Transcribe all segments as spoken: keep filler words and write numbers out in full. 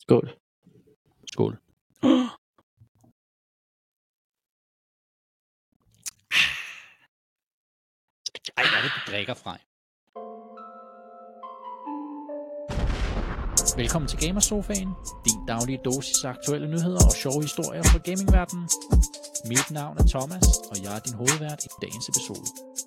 Skål. Skål. Ej, hvad er det, du drikker fra? Velkommen til Gamersofaen, din daglige dosis aktuelle nyheder og sjove historier fra gamingverdenen. Mit navn er Thomas, og jeg er din hovedvært i dagens episode.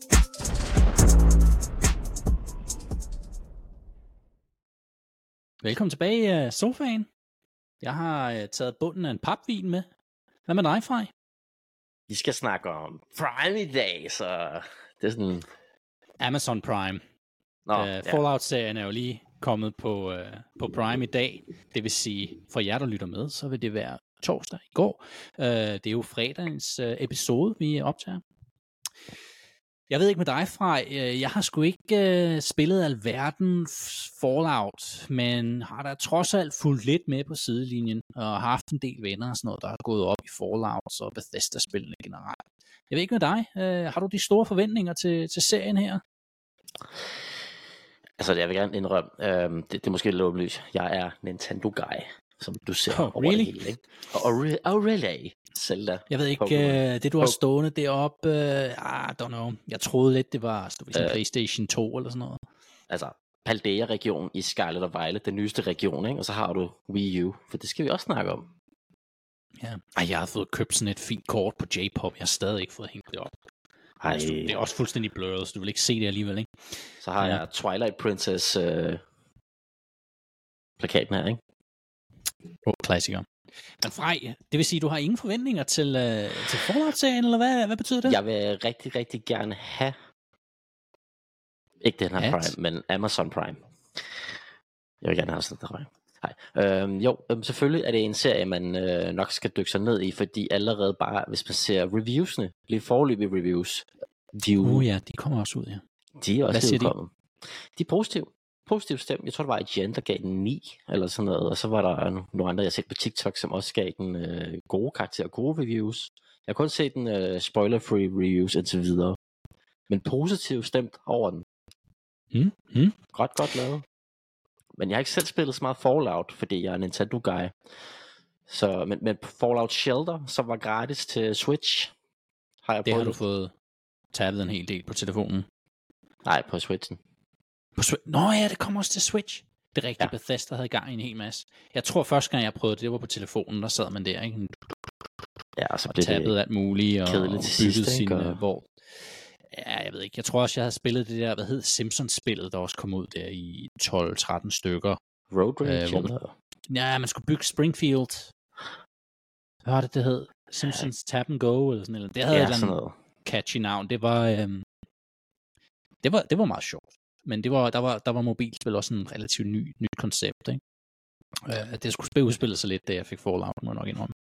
Velkommen tilbage i uh, sofaen. Jeg har uh, taget bunden af en papvin med. Hvad med dig, Frej? Vi skal snakke om Prime i dag, så det er sådan... Amazon Prime. Nå, uh, ja. Fallout-serien er jo lige kommet på, uh, på Prime i dag. Det vil sige, for jer, der lytter med, så vil det være torsdag i går. Uh, det er jo fredagens uh, episode, vi optager. Jeg ved ikke med dig, Frej. Jeg har sgu ikke uh, spillet alverden Fallout, men har da trods alt fulgt lidt med på sidelinjen, og har haft en del venner og sådan noget, der har gået op i Fallout og Bethesda-spillene generelt. Jeg ved ikke med dig. Uh, har du de store forventninger til, til serien her? Altså, jeg vil gerne indrømme, øh, det, det er måske lidt åbenlyst. Jeg er Nintendo-guy, som du ser oh, over really? det hele, ikke? Og, og, re- og really, Zelda. Jeg ved ikke, uh, det du har stående deroppe, uh, I don't know. Jeg troede lidt, det var stod sådan uh, PlayStation to eller sådan noget. Altså, Paldea-region i Scarlet og Violet, den nyeste region, ikke? Og så har du Wii U, for det skal vi også snakke om. Ja. Ej, jeg har fået købt sådan et fint kort på J-pop. Jeg har stadig ikke fået hængt det op. Ej. Det er også fuldstændig blurret, så du vil ikke se det alligevel, ikke? Så har ja. jeg Twilight Princess øh, plakaten her, ikke? Oh, klassiker. Men Frej, det vil sige, at du har ingen forventninger til, øh, til Fallout-serien, eller hvad, hvad betyder det? Jeg vil rigtig, rigtig gerne have, ikke den her At? Prime, men Amazon Prime. Jeg vil gerne have sådan noget. Nej. Øhm, jo, øhm, selvfølgelig er det en serie, man øh, nok skal dykke sig ned i, fordi allerede bare, hvis man ser reviewsene, lige foreløbige reviews, de er uh, ja, de kommer også ud, ja. De er også Hvad siger udkommet. De? de er positive. Positivt stemt. Jeg tror, det var I G N, der gav den ni, eller sådan noget, og så var der nogle andre, jeg har set på TikTok, som også gav den øh, gode karakterer, gode reviews. Jeg har kun set den øh, spoiler-free reviews indtil videre, men positivt stemt over den. Mm, mm. Godt, godt lavet. Men jeg har ikke selv spillet så meget Fallout, fordi jeg er Nintendo-guy. Så, men, men Fallout Shelter, som var gratis til Switch, har jeg det prøvet. har du fået tabet en hel del på telefonen? Nej, på Switchen. På Swi- Nå ja, det kommer også til Switch. Det er rigtigt, ja. Bethesda havde gang i en hel masse. Jeg tror, første gang jeg prøvede det, det var på telefonen, der sad man der, ikke? Ja, og så og blev tabbede alt muligt, og, og byggede sin, og... hvor... Ja, jeg ved ikke. Jeg tror også, jeg havde spillet det der, hvad hed Simpsons-spillet, der også kom ud der i tolv tretten stykker. Road Rage, øh, eller? Ja, man skulle bygge Springfield. Hvad var det, det hed? Simpsons ja. Tap and Go, eller sådan noget. Det havde ja, et eller andet catchy navn. Det var, øhm, det var, det var meget sjovt. Men det var, der, var, der var mobilspil også en relativt ny, nyt koncept, ikke? Øh, det skulle spille udspillet sig lidt, da jeg fik Fallout, må jeg nok indrømme.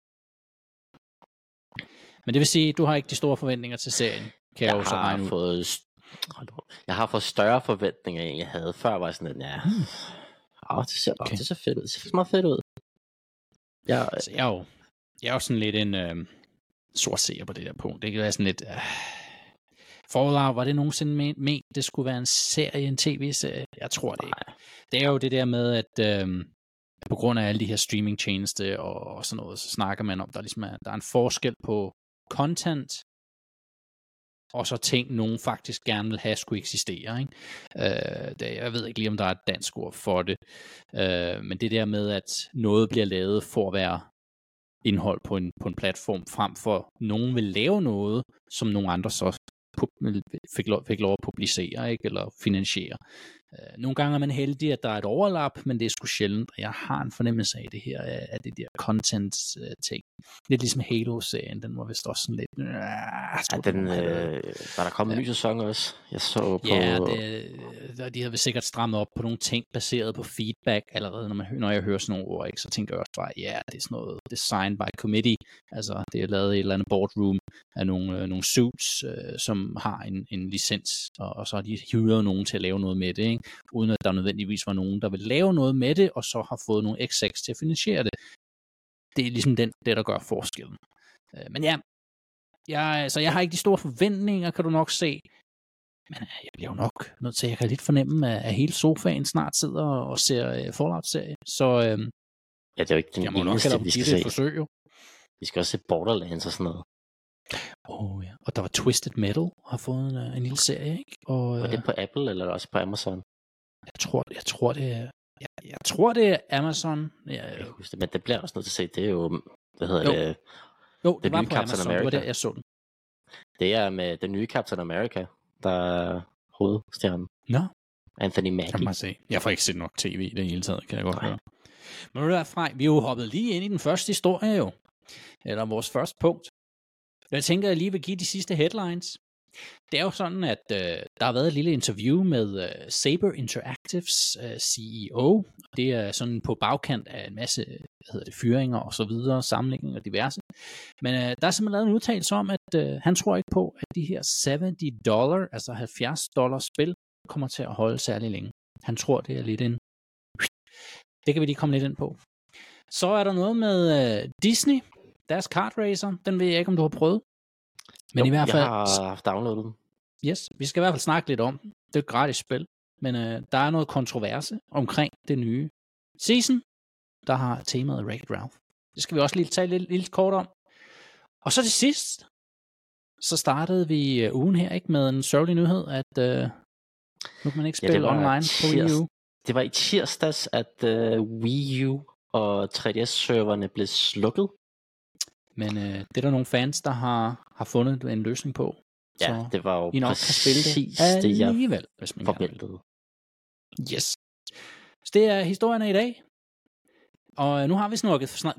Men det vil sige, du har ikke de store forventninger til serien. Kan jeg, jeg, også har fået, jeg har fået større forventninger, end jeg havde før. Var sådan lidt, ja, hmm. oh, det ser okay. det ser fedt ud. Det ser meget fedt ud. Jeg, altså, jeg, er jo, jeg er jo sådan lidt en øh, sort seer på det der punkt. Det kan være sådan lidt... Øh, Fallout, var det nogensinde ment, det skulle være en serie, en tv-serie? Jeg tror det ikke. Det er jo det der med, at øh, på grund af alle de her streaming-tjenester og, og sådan noget, så snakker man om, der ligesom er, der er en forskel på content, og så ting, nogen faktisk gerne vil have, skulle eksistere. Ikke? Øh, det, jeg ved ikke lige, om der er et dansk ord for det, øh, men det der med, at noget bliver lavet for at være indhold på en, på en platform, frem for nogen vil lave noget, som nogle andre så fik lov, fik lov at publicere, ikke? Eller finansiere. Uh, nogle gange er man heldig, at der er et overlap, men det er sgu sjældent, og jeg har en fornemmelse af det her, af det der content-ting. Lidt ligesom Halo-serien, den var vist også sådan lidt... Uh, ja, den, øh, var der kommet en ja. ny sæson også? Jeg så på... Ja, det, de har vist sikkert strammet op på nogle ting, baseret på feedback allerede, når, man, når jeg hører sådan nogle ord, ikke? Så tænker jeg også bare, ja, det er sådan noget design by committee, altså det er lavet i et eller andet boardroom af nogle, øh, nogle suits, øh, som har en, en licens, og, og så har de hyret nogen til at lave noget med det, ikke? Uden at der nødvendigvis var nogen, der vil lave noget med det, og så har fået nogle execs til at finansiere det. Det er ligesom den, det, der gør forskellen. Øh, men ja, jeg, så jeg har ikke de store forventninger, kan du nok se. Men jeg bliver jo nok nødt til, jeg kan lidt fornemme, at hele sofaen snart sidder og ser uh, Fallout-serie. Så øh, Ja, det er jo ikke den jeg må nok eneste, kalde vi skal det et se. forsøg, jo. Vi skal også se Borderlands og sådan noget. Åh oh, ja, og der var Twisted Metal, har fået en, en lille serie, ikke? Og, Var det på Apple, eller også på Amazon? Jeg tror, jeg tror det er... Jeg, jeg tror, det er Amazon. Jeg, jeg husker det, men det bliver også nødt til at se. Det er jo, hvad hedder jo. det? Jo, det, det var nye på Captain Amazon. America. Det var der, jeg så den. Det er med den nye Captain America, der er hovedstjernen. Nå. Anthony Mackie. Kan man se. Jeg får ikke set nok tv i det hele taget, kan jeg godt høre. Men ved du hvad, Frej, vi er jo hoppet lige ind i den første historie jo. Eller vores første punkt. Jeg tænker, at jeg lige vil give de sidste headlines. Det er jo sådan, at øh, der har været et lille interview med øh, Saber Interactives øh, C E O. Det er sådan på bagkant af en masse hvad hedder det, fyringer og så videre, samlinger og diverse. Men øh, der er simpelthen lavet en udtalelse om, at øh, han tror ikke på, at de her halvtreds dollar, altså halvfjerds dollars spil, kommer til at holde særlig længe. Han tror, det er lidt en... Det kan vi lige komme lidt ind på. Så er der noget med øh, Disney, deres kart racer. Den ved jeg ikke, om du har prøvet. Men jo, i hvert fald... jeg har haft downloadet den. Yes, vi skal i hvert fald snakke lidt om den. Det er et gratis spil. Men øh, der er noget kontroverse omkring det nye season, der har temaet Wreck-It Ralph. Det skal vi også lige tage lidt, lidt kort om. Og så til sidst, så startede vi øh, ugen her ikke med en sørgelig nyhed, at øh, nu kan man ikke spille ja, online på Wii U. Det var i tirsdags, at øh, Wii U og tre D S-serverne blev slukket. Men øh, det er der nogle fans, der har, har fundet en løsning på. Ja, så det var jo I nok præcis kan spille det, det, jeg alligevel, hvis man forventede. Yes. Så det er historierne i dag. Og nu har vi snakket... Snak...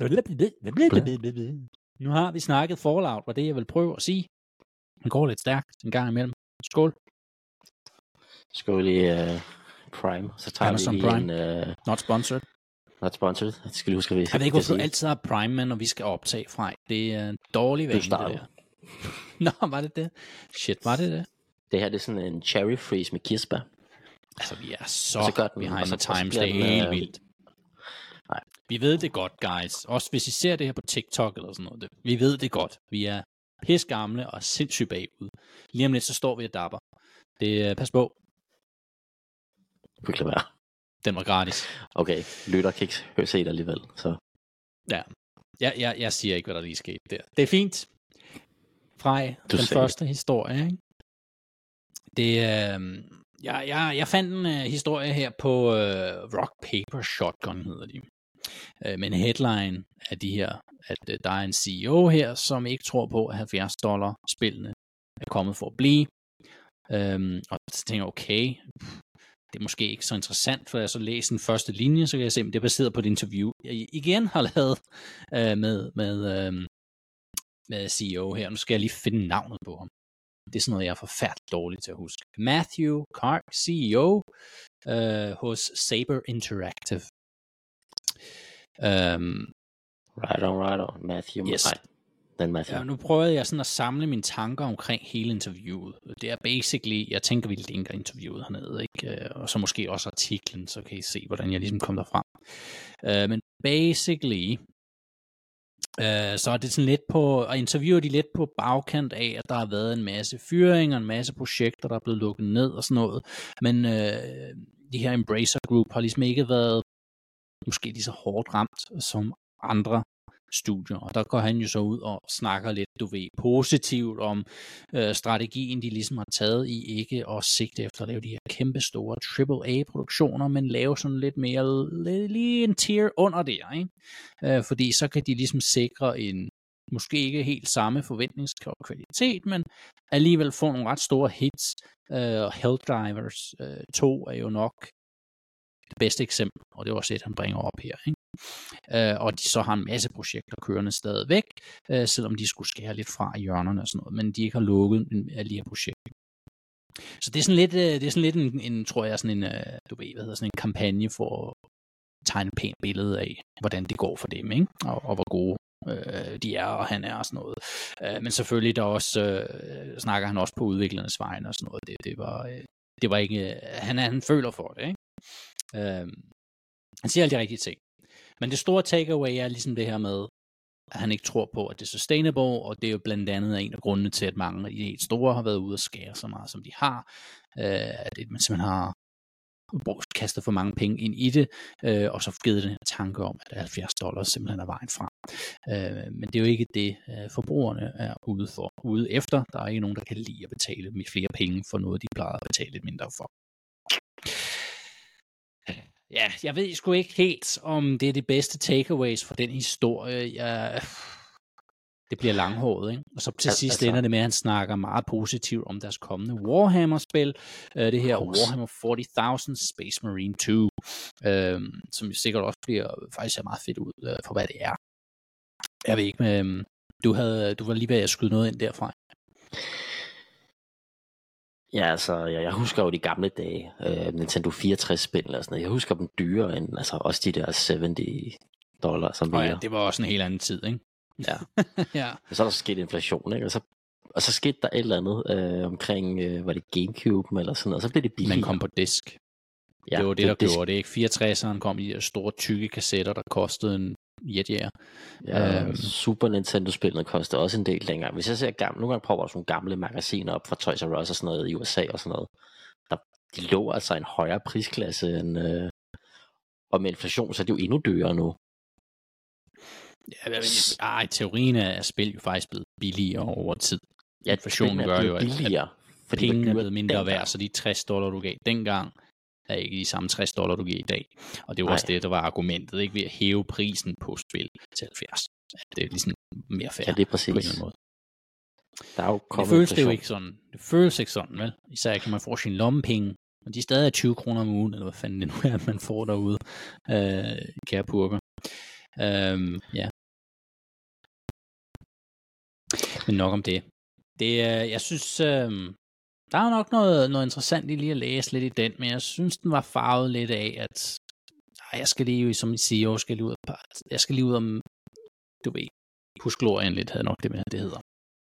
Nu har vi snakket Fallout, og det jeg vil prøve at sige. Det går lidt stærkt en gang imellem. Skål. Skål i uh, Prime. Så tager Amazon vi lige Prime. en... Uh... Not sponsored. Not sponsored. Det skal vi huske, at vi... Jeg ved ikke, hvorfor du altid har Prime, men når vi skal optage fra. Det er en dårlig vane, det der. Nå, var det det? Shit, var det det? Det her, det er sådan en cherry freeze med kirsebær. Altså, vi er så, så godt behind the så times. Det er helt øh... vildt. Nej. Vi ved det godt, guys. Også hvis I ser det her på TikTok eller sådan noget. Det, vi ved det godt. Vi er pis gamle og sindssygt bagud. Lige om lidt, så står vi og dapper. Det, pas på. Det kunne ikke være. Den var gratis. Okay, lytter kan ikke høre se det alligevel. Så. Ja, jeg, jeg, jeg siger ikke, hvad der lige skete der. Det er fint. Frej, du den sagde. første historie, ikke? Det, øh, jeg, jeg, jeg fandt en uh, historie her på uh, Rock Paper Shotgun, hedder de. Uh, med en headline af de her, at uh, der er en C E O her, som ikke tror på, at halvfjerds dollar spillene er kommet for at blive. Um, og så tænker jeg, okay, det er måske ikke så interessant, for jeg så læser den første linje, så kan jeg se, at det er baseret på et interview, jeg igen har lavet uh, med, med, uh, med C E O her. Nu skal jeg lige finde navnet på ham. Det er sådan noget, jeg er forfærdeligt dårlig til at huske. Matthew Kark, C E O uh, hos Saber Interactive. Um, right on, right on. Matthew. Yes. Nej, den Matthew. Ja, nu prøvede jeg sådan at samle mine tanker omkring hele interviewet. Det er basically, jeg tænker, vi linker interviewet hernede, ikke? Og så måske også artiklen, så kan I se, hvordan jeg ligesom kom derfra. Uh, men basically, Uh, så er det sådan lidt på, og interviewer de lidt på bagkant af, at der har været en masse fyringer, en masse projekter, der er blevet lukket ned og sådan noget, men uh, de her Embracer Group har ligesom ikke været måske lige så hårdt ramt som andre studier, og der går han jo så ud og snakker lidt, du ved, positivt om øh, strategien, de ligesom har taget i ikke at sigte efter at lave de her kæmpe store triple A-produktioner, men lave sådan lidt mere, lige en tier under der, ikke? Øh, fordi så kan de ligesom sikre en, måske ikke helt samme forventningskvalitet, men alligevel få nogle ret store hits. Øh, Helldivers øh, to er jo nok det bedste eksempel, og det er også et, han bringer op her, ikke? Uh, og de så har en masse projekter kørende stadigvæk, uh, selvom de skulle skære lidt fra i hjørnerne og sådan noget, men de ikke har lukket alle de her projekter. Så det er sådan lidt, uh, det er sådan lidt en, en, tror jeg, sådan en, uh, du ved, hvad hedder, sådan en kampagne for at tegne et pænt billede af, hvordan det går for dem, ikke? Og, og hvor gode uh, de er, og han er og sådan noget. Uh, men selvfølgelig, der også, uh, snakker han også på udviklernes vegne og sådan noget. Det, det var, uh, det var ikke, uh, han, han føler for det, ikke? Uh, han siger alle de rigtige ting. Men det store takeaway er ligesom det her med, at han ikke tror på, at det er sustainable, og det er jo blandt andet en af grundene til, at mange af de helt store har været ude at skære så meget, som de har. Øh, at man simpelthen har kastet for mange penge ind i det, øh, og så givet den her tanke om, at halvfjerds dollars simpelthen er vejen fra. Øh, men det er jo ikke det, øh, forbrugerne er ude for. Ude efter, der er ikke nogen, der kan lide at betale med flere penge for noget, de plejer at betale lidt mindre for. Ja, jeg ved sgu ikke helt, om det er de bedste takeaways for den historie. Jeg... Det bliver langhåret, ikke? Og så til sidst altså, ender det med, at han snakker meget positivt om deres kommende Warhammer-spil. Uh, det her Warhammer forty thousand Space Marine to, uh, som sikkert også bliver faktisk ser meget fedt ud uh, for, hvad det er. Jeg ved ikke, men du, havde, du var lige ved at skyde noget ind derfra. Ja, altså, jeg, jeg husker jo de gamle dage, uh, Nintendo fireogtres-spil eller sådan noget. Jeg husker dem dyrere end, altså også de der halvfems dollars som mere. Ja, det var også en helt anden tid, ikke? Ja. Ja. Og så er der sket inflation, ikke? Og så, og så skete der et eller andet øh, omkring, øh, var det Gamecube eller sådan noget, og så blev det billigere. Man kom på disk. Ja, det var det, der disk. Gjorde det, ikke? fireogtresseren kom i de store, tykke kassetter, der kostede en jetjæger. Ja, øhm. Super Nintendo-spillene kostede også en del længere. Hvis jeg ser gamle, nogle gange prøver sådan nogle gamle magasiner op fra Toys R Us og sådan noget i U S A og sådan noget, der, de lå altså en højere prisklasse end, øh, og med inflation, så er det jo endnu dyrere nu. Ja, ej, teorien er spil jo faktisk blevet billigere over tid. Ja, inflationen gør jo, at, billigere, at pengene er blevet mindre dengang. Værd, så de tres dollar, du gav dengang, er ikke de samme tres dollar, du giver i dag. Og det var også det, der var argumentet, ikke ved at hæve prisen på spil til halvfjerds. Det er ligesom mere fair. Ja, det er præcis. På en eller anden måde. Der er jo det føles det jo ikke sådan. Det føles ikke sådan, vel? Især ikke, når man får sin lommepenge, og de er stadig tyve kroner om ugen, eller hvad fanden det nu er, man får derude. Øh, kære purker. Øhm, ja. Men nok om det. Det jeg synes, øh, der er nok noget, noget interessant i lige at læse lidt i den, men jeg synes, den var farvet lidt af, at ej, jeg skal lige, som I siger, jeg skal lige ud, jeg skal lige ud om, du ved, Pusglorien lidt, havde nok det med, det hedder.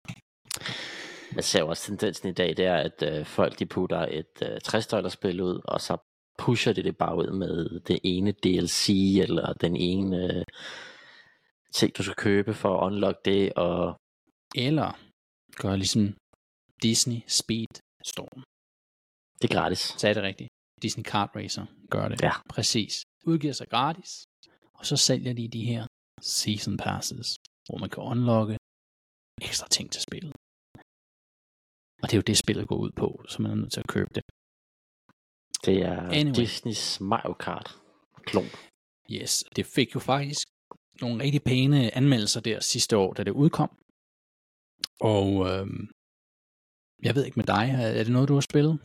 Jeg ser jo også tendensen i dag, det er, at øh, folk de putter et øh, tres dollars spil ud, og så pusher de det bare ud med det ene D L C, eller den ene øh, ting, du skal købe for at unlock det, og eller gør ligesom Disney Speed Storm. Det er gratis. Så er det rigtigt. Disney Kart Racer gør det. Ja. Præcis. Udgiver sig gratis, og så sælger de de her season passes, hvor man kan unlocke ekstra ting til spillet. Og det er jo det, spillet går ud på, så man er nødt til at købe det. Det er anyway. Disneys Mario Kart klon. Yes, det fik jo faktisk nogle rigtig pæne anmeldelser der sidste år, da det udkom. Og øhm, jeg ved ikke med dig, er det noget, du har spillet?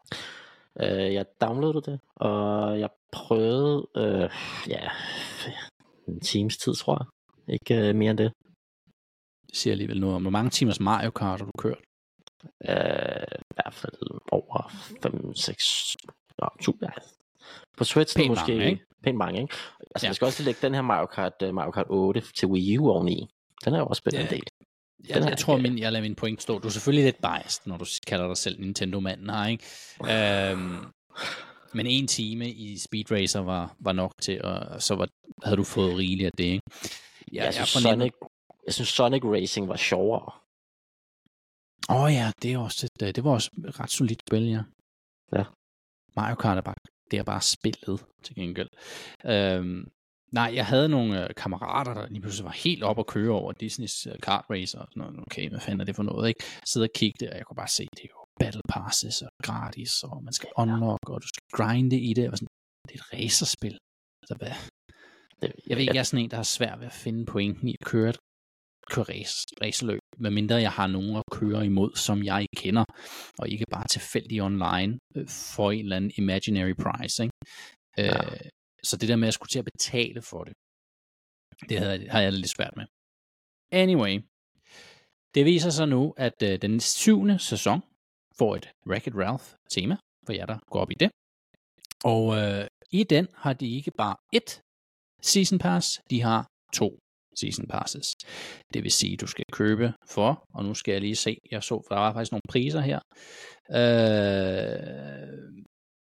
Uh, jeg downloadede det, og jeg prøvede, uh, ja, en times tid, tror jeg. Ikke uh, mere end det. Det siger alligevel noget om, hvor mange timers Mario Kart har du kørt? Uh, I hvert fald over fem seks ja. På Switch pænt måske mange, ikke? Pænt mange, ikke? Altså, ja. man skal også lægge den her Mario Kart, uh, Mario Kart otte til Wii U oveni. Den er jo også spillet ja. en del. Jeg, jeg tror, min, jeg lader min point stå. Du er selvfølgelig lidt biased, når du kalder dig selv Nintendo-manden her, ikke? Øhm, men en time i Speed Racer var, var nok til, og så var, havde du fået rigeligt af det, ikke? Jeg, jeg, synes, fornemmer... Sonic, jeg synes, Sonic Racing var sjovere. Åh oh, ja, det, er også et, det var også et ret solidt spil, ja. Ja. Mario Kart er bare, det er bare spillet, til gengæld. Øhm, Nej, jeg havde nogle øh, kammerater, der lige pludselig var helt op at køre over Disneys øh, Kart Racer og sådan noget. Okay, hvad fanden er det for noget, ikke? Sidde og kigge det, og jeg kunne bare se, det er jo battle passes og gratis, og man skal unlock, og du skal grinde i det. Og sådan, det er et racerspil. Altså, hvad? Jeg ved ikke, jeg er sådan en, der har svært ved at finde pointen i at køre, køre race, racerløb, medmindre jeg har nogen at køre imod, som jeg kender, og ikke bare tilfældig online øh, for en eller anden imaginary prize, ikke? Ja. Øh, Så det der med at skulle til at betale for det, det har jeg lidt svært med. Anyway, det viser sig nu, at øh, den syvende sæson får et Wreck-It Ralph tema, for jer der går op i det. Og øh, i den har de ikke bare ét season pass, de har to season passes. Det vil sige, at du skal købe for, og nu skal jeg lige se, jeg så, for der var faktisk nogle priser her. Øh...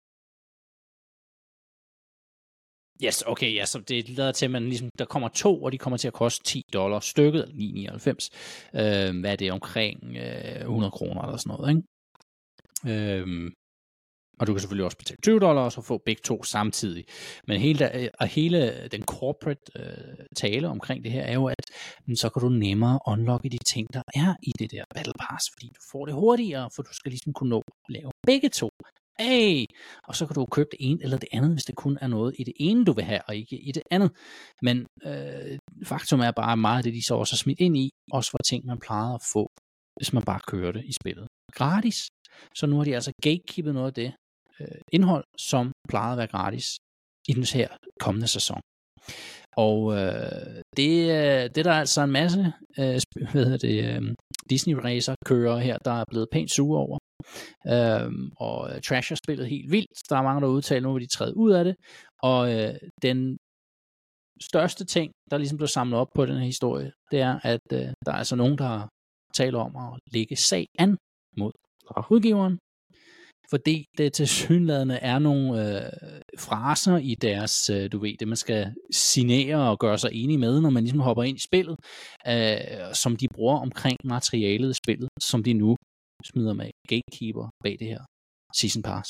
Yes, okay, ja, så det lader til, at man ligesom, der kommer to, og de kommer til at koste ti dollar stykket, eller ni komma nioghalvfems. Øh, hvad er det, omkring øh, hundrede kroner eller sådan noget, ikke? Øh, Og du kan selvfølgelig også betale tyve dollar, og så få begge to samtidig. Men hele, der, og hele den corporate øh, tale omkring det her, er jo, at så kan du nemmere unlocke de ting, der er i det der Battle Pass, fordi du får det hurtigere, for du skal ligesom kunne nå at lave begge to. Hey! Og så kan du købe det ene eller det andet, hvis det kun er noget i det ene, du vil have, og ikke i det andet. Men øh, faktum er bare meget af det, de så også har smidt ind i, også var ting, man plejede at få, hvis man bare kører det i spillet gratis. Så nu har de altså gatekeepet noget af det øh, indhold, som plejede at være gratis i den her kommende sæson. Og øh, det, det er der altså en masse øh, hvad hedder det, øh, Disney Racer kører her, der er blevet pænt sure over. Øhm, og trasher spillet helt vildt. Der er mange, der udtaler, nu vil de træde ud af det. Og øh, den største ting, der ligesom blev samlet op på den her historie, det er, at øh, der er altså nogen, der taler om at lægge sag an mod udgiveren, fordi det tilsyneladende er nogle øh, fraser i deres, øh, du ved det, man skal signere og gøre sig enig med, når man ligesom hopper ind i spillet, øh, som de bruger omkring materialet i spillet, som de nu smider med gatekeeper bag det her Season Pass.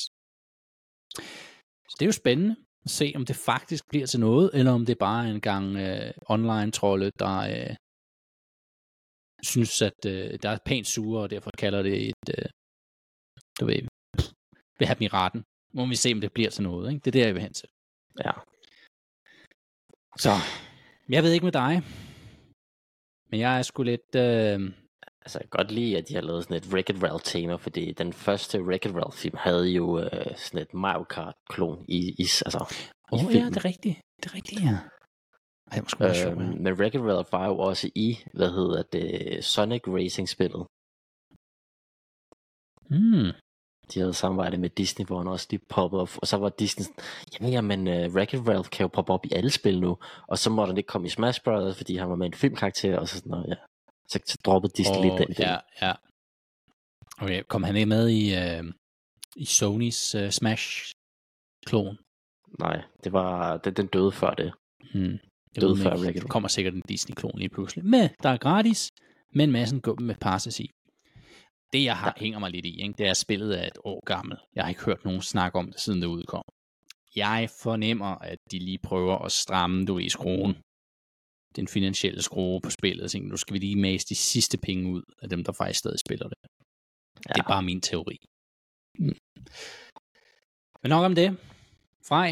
Så det er jo spændende at se, om det faktisk bliver til noget, eller om det bare er en gang øh, online-trolde, der øh, synes, at øh, der er pænt sure, og derfor kalder det et, øh, du ved, vil have dem i retten. Må vi se, om det bliver til noget, ikke? Det er der, jeg vil hen til. Ja. Så, jeg ved ikke med dig, men jeg er sgu lidt... Øh, Altså, jeg kan godt lide, at de har lavet sådan et Wreck-It Ralph-tema, fordi den første Wreck-It Ralph-film havde jo øh, sådan et Mario Kart-klon i, i, altså, Åh i oh, filmen. ja, det er rigtigt. Det er rigtigt, ja. Ej, det var øh, sjovt, ja. Men Wreck-It Ralph var jo også i, hvad hedder det, Sonic Racing-spillet. Hmm. De havde samarbejdet med Disney, hvor han også lige poppede op, og så var Disney sådan, jamen, jamen uh, Wreck-It Ralph kan jo poppe op i alle spil nu, og så måtte han ikke komme i Smash Brothers, fordi han var med en filmkarakter, og så sådan noget, ja. Så, så droppede Disney oh, lidt den ja, ja. Okay, kom han ikke med i, uh, i Sonys uh, Smash-klon? Nej, det var, den, den døde før det. Hmm. Det døde før Wreck-It. Der kommer sikkert en Disney-klon lige pludselig. Men der er gratis, men massen går med passes i. Det, jeg har, hænger mig lidt i, ikke? Det er, at spillet er et år gammel. Jeg har ikke hørt nogen snakke om det, siden det udkom. Jeg fornemmer, at de lige prøver at stramme, du ved, skruen. Den finansielle skrue på spillet. Så nu skal vi lige mase de sidste penge ud af dem, der faktisk stadig spiller det. Ja. Det er bare min teori. Mm. Men nok om det. Frej.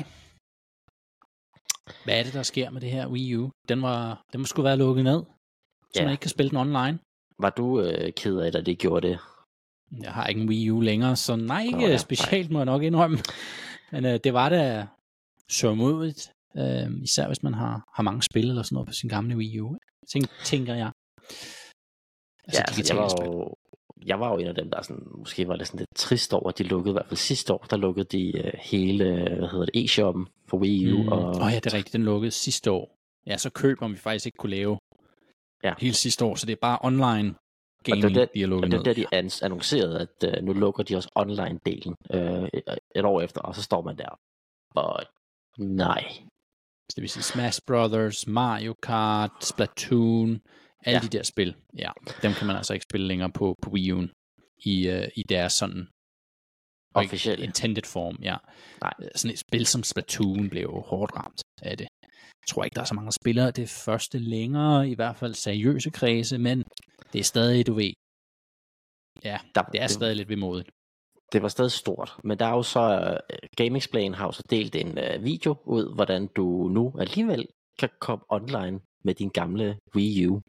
Hvad er det, der sker med det her Wii U? Den var, den må sgu være lukket ned, så ja. Man ikke kan spille den online. Var du øh, ked af, at det gjorde det? Jeg har ikke en Wii U længere, så nej, ikke oh, ja, specielt nej. Må jeg nok indrømme. Men øh, det var da sørmodigt, øh, især hvis man har, har mange spil eller sådan noget på sin gamle Wii U. Tænk, tænker jeg. Altså, ja, altså, jeg, var jo, jeg var jo en af dem, der sådan, måske var det sådan lidt trist over, at de lukkede, i hvert fald sidste år, der lukkede de uh, hele, hvad hedder det, e-shoppen for Wii U. Mm. Og... Oh ja, det er rigtigt, den lukkede sidste år. Ja, så køber vi faktisk ikke kunne lave ja. Hele sidste år, så det er bare online gaming, og det, de har lukket ned. Og det er der, de annoncerede, at uh, nu lukker de også online-delen uh, et, et år efter, og så står man der. Og nej. Så det vil sige Smash Brothers, Mario Kart, Splatoon, alle ja. De der spil. Ja, dem kan man altså ikke spille længere på, på Wii U'en i, uh, i deres sådan officielle intended form. Ja. Nej. Sådan et spil som Splatoon blev jo hårdt ramt af det. Jeg tror ikke, der er så mange spillere. Det er første længere, i hvert fald seriøse kredse, men det er stadig, du ved, ja, der, det er det, stadig lidt vemodigt. Det var stadig stort, men der er jo så, uh, GameXplain har jo så delt en uh, video ud, hvordan du nu alligevel kan komme online med din gamle Wii U.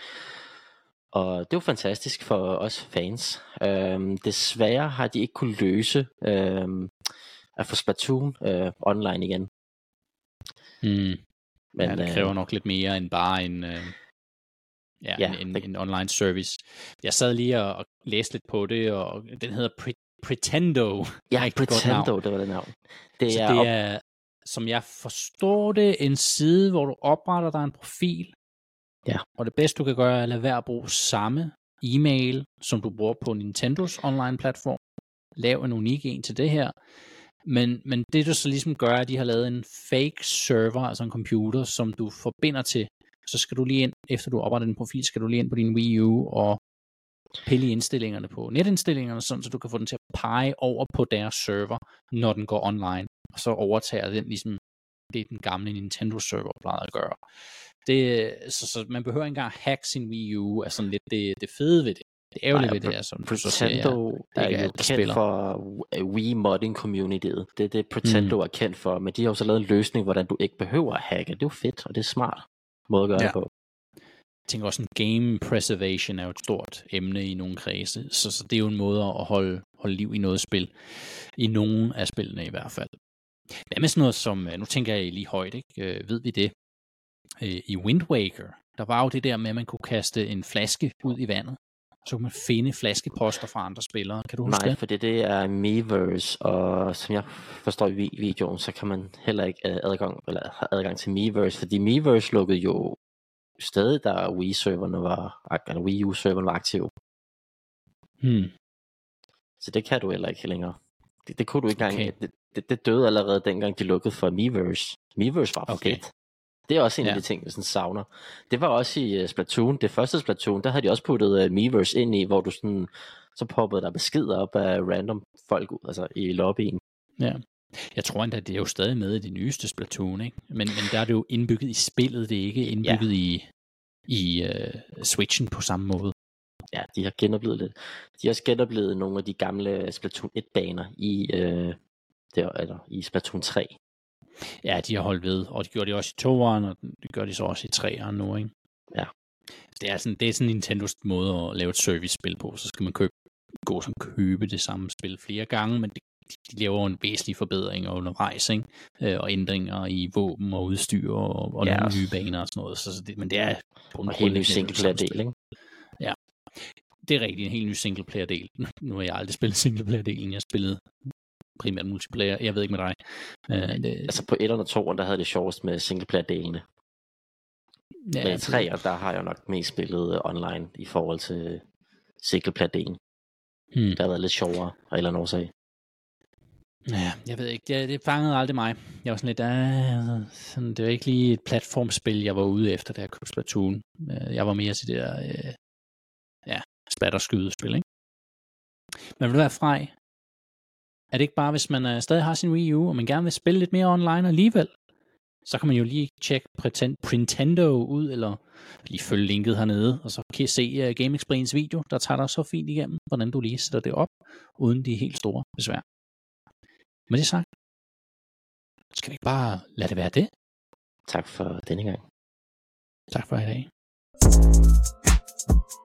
Og det er jo fantastisk for os fans. Uh, desværre har de ikke kunne løse uh, at få Splatoon uh, online igen. Hmm. Men, ja, det kræver øh, nok lidt mere end bare en, øh, ja, ja, en, en, en online service. Jeg sad lige og, og læste lidt på det, og den hedder Pre- Pretendo. Ja, Pretendo, det var det navn. Det er, det er, som jeg forstår det, en side, hvor du opretter dig en profil. Ja. Og det bedste, du kan gøre, er at lade være at bruge samme e-mail, som du bruger på Nintendos online platform. Lav en unik en til det her. Men, men det du så ligesom gør, er, at de har lavet en fake server, altså en computer, som du forbinder til. Så skal du lige ind, efter du opretter din profil, skal du lige ind på din Wii U og pille i indstillingerne på netindstillingerne, sådan, så du kan få den til at pege over på deres server, når den går online, og så overtager den ligesom det, den gamle Nintendo-server plejede at gøre. Det, så, så man behøver ikke engang hacke sin Wii U, er sådan lidt det, det fede ved det. Det er ærgerligt ved det, er sådan, så siger jeg, Nintendo er jo alt, kendt spiller. for Wii modding communityet. Det er det, Nintendo mm. er kendt for, men de har jo så lavet en løsning, hvordan du ikke behøver at hacke. Det er jo fedt, og det er smart måde at gøre ja. det på. Jeg tænker også, en game preservation er jo et stort emne i nogle kredse, så, så det er jo en måde at holde, holde liv i noget spil. I nogle af spillene i hvert fald. Hvad med sådan noget som, nu tænker jeg lige højt, ikke? Øh, ved vi det? Øh, I Wind Waker, der var jo det der med, at man kunne kaste en flaske ud i vandet, så kunne man finde flaskeposter fra andre spillere. Kan du huske Nej, det? for det, det er Miiverse, og som jeg forstår i videoen, så kan man heller ikke adgang, eller have adgang til Miiverse, fordi Miiverse lukkede jo stadig, der Wii-serverne var, eller Wii U-serverne var aktive. Hmm. Så det kan du heller ikke længere. Det, det kunne du ikke engang. Okay. Det, det, det døde allerede dengang de lukkede for Miiverse. Miiverse var Okay. fedt. Det er også en Ja. af de ting, jeg sådan savner. Det var også i uh, Splatoon. Det første Splatoon, der havde de også puttet uh, Miiverse ind i, hvor du sådan, så poppede der beskeder op af random folk ud, altså i lobbyen. Ja. Jeg tror endda, det er jo stadig med i det nyeste Splatoon, ikke? Men, men der er det jo indbygget i spillet, det er ikke indbygget ja. i, i uh, Switchen på samme måde. Ja, de har genoplevet lidt. De har også genoplevet nogle af de gamle Splatoon et-baner i, uh, der, eller, i Splatoon tre. Ja, de har holdt ved, og det gjorde de også i toeren, og det gør de så også i treeren nu, ikke? Ja. Det er sådan, det er sådan Nintendos måde at lave et service-spil på, så skal man købe, gå som købe det samme spil flere gange, men det, de laver en væsentlig forbedring undervejs, ikke? Øh, og ændringer i våben og udstyr og, og ja, nogle nye baner og sådan noget, så, så det, men det er på en og helt ny singleplayer-del, ikke? Ja, det er rigtigt, en helt ny singleplayer-del. Nu har jeg aldrig spillet singleplayer-delen, jeg spillede primært multiplayer, jeg ved ikke med dig. Uh, det... Altså på etteren og toeren, der havde det sjovest med singleplayer-delene. Ja, men i treeren, der har jeg nok mest spillet online i forhold til singleplayer-delen. Hmm. Det har været lidt sjovere af en eller anden årsag. Ja, jeg ved ikke, det, det fangede aldrig mig. Jeg var sådan lidt, ah, sådan, det var ikke lige et platformspil, jeg var ude efter, da jeg købte Splatoon. Jeg var mere til det der, øh, ja, splatterskydespil, ikke? Men vil du være Frej? Er det ikke bare, hvis man uh, stadig har sin Wii U, og man gerne vil spille lidt mere online alligevel, så kan man jo lige tjekke Nintendo ud, eller lige følge linket hernede, og så kan I se uh, Game Explains video, der tager dig så fint igennem, hvordan du lige sætter det op, uden de helt store besvær. Med det sagt, skal vi ikke bare lade det være det? Tak for denne gang. Tak for i dag.